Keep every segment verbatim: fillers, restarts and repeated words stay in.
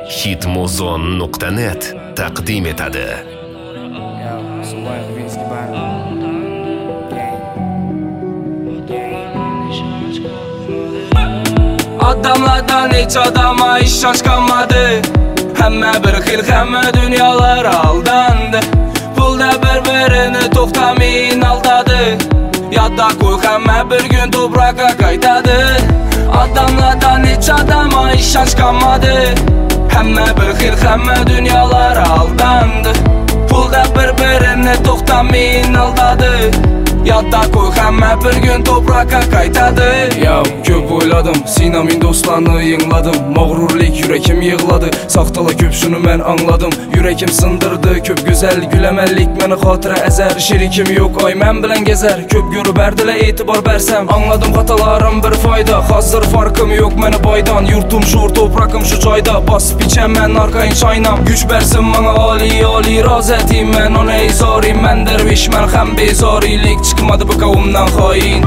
hitmuzon nuqta net taqdim etadi. Adamlardan hiç adama ishonch qolmadi. Hamma bir xil, hamma dunyolar aldandı. Pulda bir-birini to'xtamin aldadi. Yodda qo'y, hamma bir gün to'proqqa qaytadi. Adamlardan hiç adama ishonch qolmadi. Hamma bir xil, hamma dunyolar aldandı. Pulda bir-birini to'xtamin aldadi. Yodda qo'y, hamma bir gün to'proqqa qaytadi. Ya ko'p o'yladim, sinamin do'stlarni yengladim. Mag'rurlik yurakim yig'ladi. Saqtala ko'p shuni men angladim. Yurakim sindirdi ko'p go'zal gülemellik meni xotira azar. Sherikim yo'q, oy men bilan gezer. Ko'p ko'rib berdilar e'tibor bersam, angladim xatolarim bir foyda. Hozir farqim yo'q meni boydan. Yurtum sho'r, to'proqim shu joyda. Bosib ichaman narkoin chaynam. Güch bersin menga oli oli rozatim men ona izorim. Men dervish men ham bezorilik chiqmadi bu qavmdan xoin.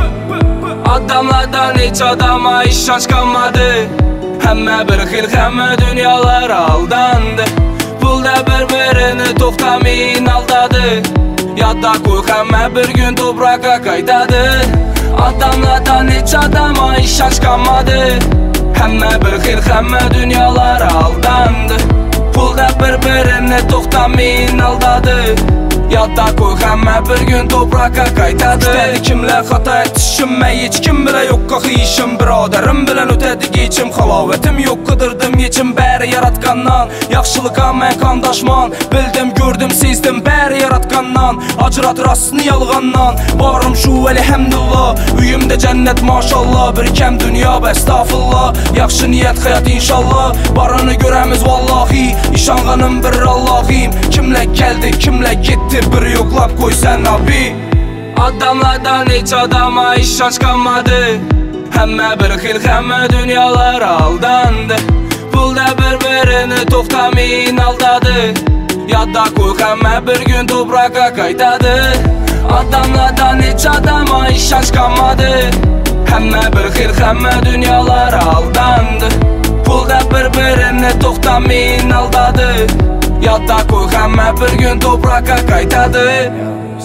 Adamlardan hiç adama ishonch qolmadi. Hamma bir xil, hamma dunyolar aldandı. Pulda bir-birini to'xtamin aldadi. Yodda qo'y, hamma bir gün to'proqqa qaytadi. Adamlardan hiç adama ishonch qolmadi. Hamma bir xil, hamma dunyolar aldandı. Pulda bir-birini to'xtamin aldadi. Yodda qo'y, hamma bir gün to'proqqa qaytadi. Istadi kimlar xato etishim, men hech kim bilan yo'qqa xiyishim. Birodarim bilan o'tadi kechim, halovatim yo'q, qidirdim yechim. Bari yaratgandan, yaxshilikqa men qondoshman. Bildim, ko'rdim, sezdim, bari yaratgandan. Ajrat rostni yolg'ondan. Borim shu alhamdulillah, uyimda jannat mashallah. Bir kam dunyo astag'firullah, yaxshi niyat hayot inshaalloh. Borini ko'ramiz vallahi, ishonganim bir Allohim. Kimlar keldi, kimlar ketdi, bir yo'qlab qo'ysan nabi. Adamlardan hiç adama ishonch qolmadi. Hamma bir xil, hamma dunyolar aldandı. Pulda bir-birini to'xtamin aldadi. Yodda qo'y, hamma bir gün to'proqqa qaytadi. Adamlardan hiç adama ishonch qolmadi. Hamma bir xil, hamma dunyolar aldandı. Pulda bir-birini to'xtamin aldadi. Yodda qo'y, hamma bir gün to'proqqa qaytadi.